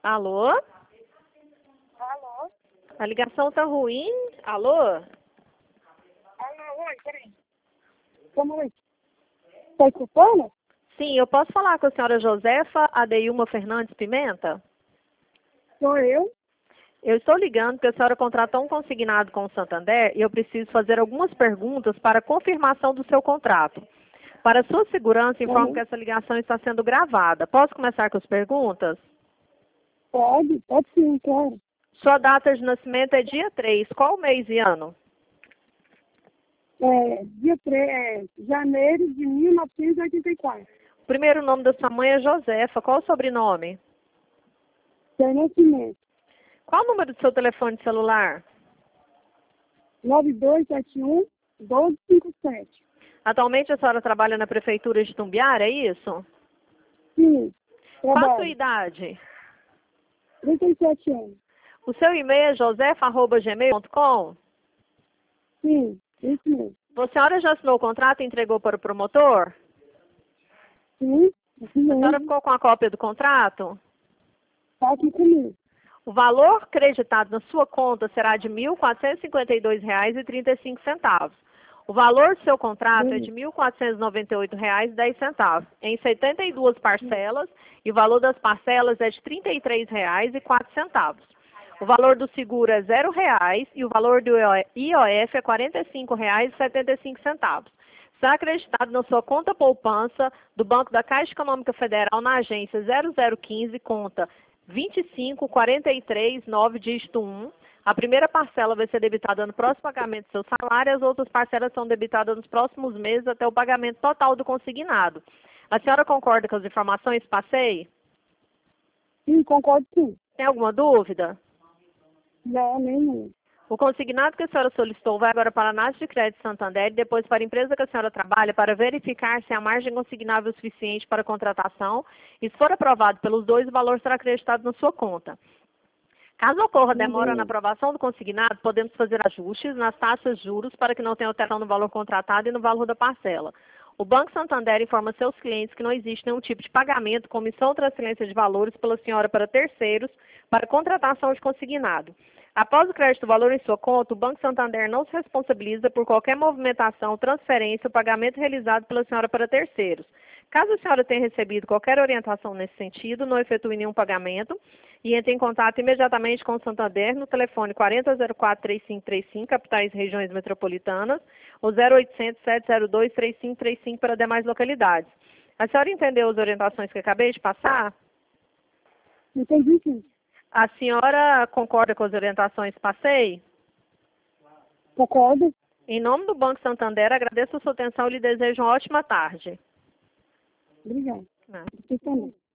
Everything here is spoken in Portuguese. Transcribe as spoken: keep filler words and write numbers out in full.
Alô? Alô? A ligação tá ruim? Alô? Alô, oi, peraí. Como é? Tá escutando? Sim, eu posso falar com a senhora Josefa Adeilma Fernandes Pimenta? Sou eu? Eu estou ligando porque a senhora contratou um consignado com o Santander e eu preciso fazer algumas perguntas para confirmação do seu contrato. Para sua segurança, informo Uhum. que essa ligação está sendo gravada. Posso começar com as perguntas? Pode, pode sim, claro. Sua data de nascimento é dia três. Qual mês e ano? É, dia três, é, janeiro de mil novecentos e oitenta e quatro. O primeiro nome da sua mãe é Josefa. Qual o sobrenome? Seu nascimento. Qual o número do seu telefone celular? nove dois sete um, um dois cinco sete. Atualmente a senhora trabalha na prefeitura de Tumbiara, é isso? Sim, Qual a sua trabalho. idade? trinta e sete anos. O seu e-mail é josefa arroba gmail ponto com? Sim, isso mesmo. A senhora já assinou o contrato e entregou para o promotor? Sim, isso A senhora mesmo. ficou com a cópia do contrato? Tá aqui comigo. O valor creditado na sua conta será de mil quatrocentos e cinquenta e dois reais e trinta e cinco centavos. O valor do seu contrato é de Beleza. mil quatrocentos e noventa e oito reais e dez centavos, em setenta e duas parcelas, e o valor das parcelas é de trinta e três reais e quatro centavos. O valor do seguro é zero reais e o valor do I O F é quarenta e cinco reais e setenta e cinco centavos. Está acreditado na sua conta poupança do Banco da Caixa Econômica Federal na agência zero zero quinze, conta vinte e cinco, quarenta e três, nove, dígito um. A primeira parcela vai ser debitada no próximo pagamento do seu salário, as outras parcelas são debitadas nos próximos meses até o pagamento total do consignado. A senhora concorda com as informações que passei? Sim, concordo sim. Tem alguma dúvida? Não, nenhum. O consignado que a senhora solicitou vai agora para a análise de crédito Santander e depois para a empresa que a senhora trabalha para verificar se a margem consignável é suficiente para a contratação e, se for aprovado pelos dois, o valor será acreditado na sua conta. Caso ocorra demora na aprovação do consignado, podemos fazer ajustes nas taxas de juros para que não tenha alteração no valor contratado e no valor da parcela. O Banco Santander informa seus clientes que não existe nenhum tipo de pagamento, comissão ou transferência de valores pela senhora para terceiros para contratação de consignado. Após o crédito do valor em sua conta, o Banco Santander não se responsabiliza por qualquer movimentação, transferência ou pagamento realizado pela senhora para terceiros. Caso a senhora tenha recebido qualquer orientação nesse sentido, não efetue nenhum pagamento e entre em contato imediatamente com o Santander no telefone quarenta zero quatro, três cinco três cinco, capitais e regiões metropolitanas, ou zero oitocentos, sete zero dois, três cinco três cinco para demais localidades. A senhora entendeu as orientações que eu acabei de passar? Entendi sim. A senhora concorda com as orientações que passei? Concordo. Em nome do Banco Santander, agradeço a sua atenção e lhe desejo uma ótima tarde. Obrigada. Não. Você também.